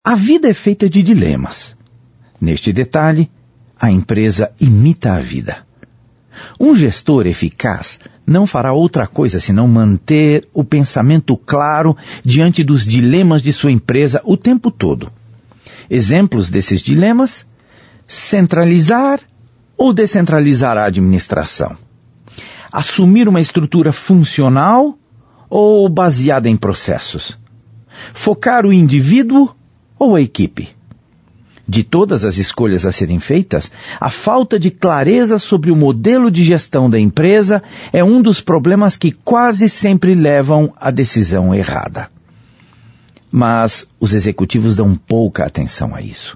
A vida é feita de dilemas. Neste detalhe, a empresa imita a vida. Um gestor eficaz não fará outra coisa senão manter o pensamento claro diante dos dilemas de sua empresa o tempo todo. Exemplos desses dilemas: centralizar ou descentralizar a administração? Assumir uma estrutura funcional ou baseada em processos? Focar o indivíduo ou a equipe? De todas as escolhas a serem feitas, a falta de clareza sobre o modelo de gestão da empresa é um dos problemas que quase sempre levam à decisão errada. Mas os executivos dão pouca atenção a isso.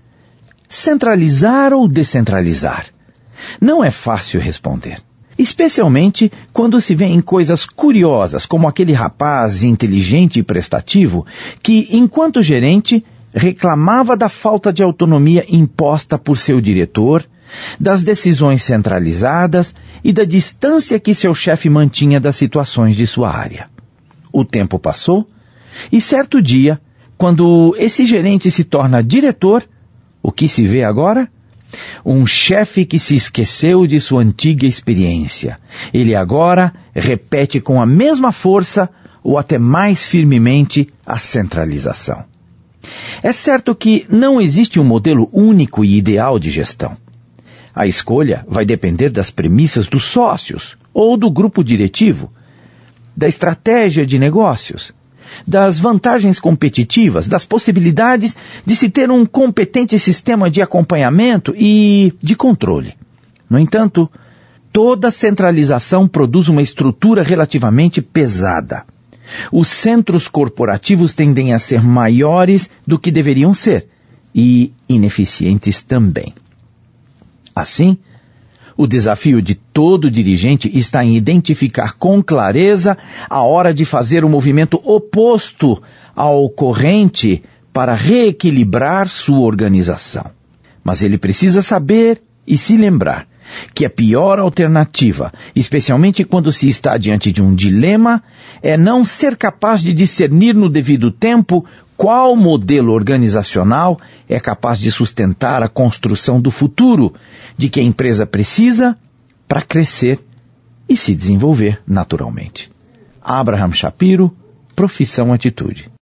Centralizar ou descentralizar? Não é fácil responder. Especialmente quando se vê em coisas curiosas, como aquele rapaz inteligente e prestativo que, enquanto gerente, reclamava da falta de autonomia imposta por seu diretor, das decisões centralizadas e da distância que seu chefe mantinha das situações de sua área. O tempo passou e certo dia, quando esse gerente se torna diretor, o que se vê agora? Um chefe que se esqueceu de sua antiga experiência. Ele agora repete com a mesma força ou até mais firmemente a centralização. É certo que não existe um modelo único e ideal de gestão. A escolha vai depender das premissas dos sócios ou do grupo diretivo, da estratégia de negócios, das vantagens competitivas, das possibilidades de se ter um competente sistema de acompanhamento e de controle. No entanto, toda centralização produz uma estrutura relativamente pesada. Os centros corporativos tendem a ser maiores do que deveriam ser e ineficientes também. Assim, o desafio de todo dirigente está em identificar com clareza a hora de fazer o movimento oposto ao corrente para reequilibrar sua organização. Mas ele precisa saber e se lembrar que a pior alternativa, especialmente quando se está diante de um dilema, é não ser capaz de discernir no devido tempo qual modelo organizacional é capaz de sustentar a construção do futuro de que a empresa precisa para crescer e se desenvolver naturalmente. Abraham Shapiro, Profissão Atitude.